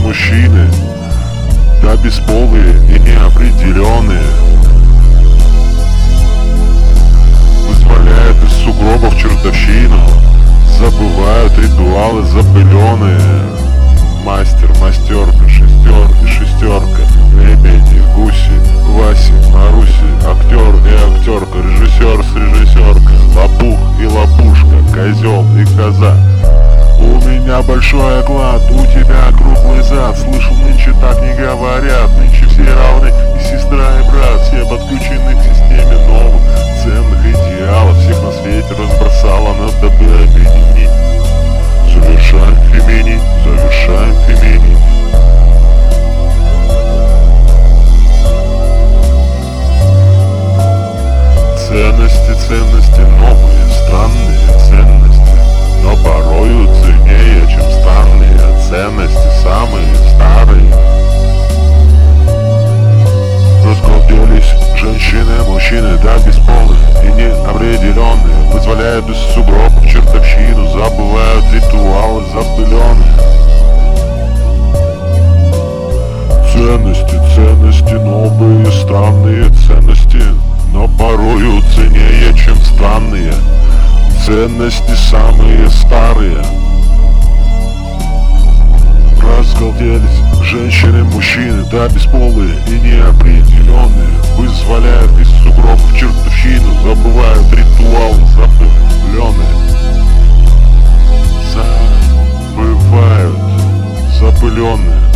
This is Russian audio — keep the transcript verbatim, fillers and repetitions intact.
мужчины, да бесполые и неопределенные, вызволяют из сугробов чертовщину, забывают ритуалы запыленные. Мастер, мастерка, шестерка, шестерка, лебеди, гуси, Васи, Маруси, актер и актерка, режиссер с режиссеркой, лопух и лопушка, козел и коза. У меня большой оклад, у тебя круглый зад. Слышу, нынче так не говорят, нынче все равны, и сестра, и брат. Все подключены к системе новых ценных идеалов. Всех на свете разбросала, надо бы объединить. Завершаем феминить, завершаем феминить. Ценности, ценности новые, странные ценности, но порою ценнее, чем странные ценности, самые старые. Разгалделись женщины, мужчины, да бесполые и неопределенные, вызволяют из сугробов чертовщину, забывают ритуалы запыленные. Ценности, ценности новые, странные ценности, но порою ценнее, чем странные ценности, самые старые. Разгалделись женщины, мужчины, да бесполые и неопределенные, вызволяют из сугробов чертовщину, забывают ритуалы запыленные. Забывают запыленные.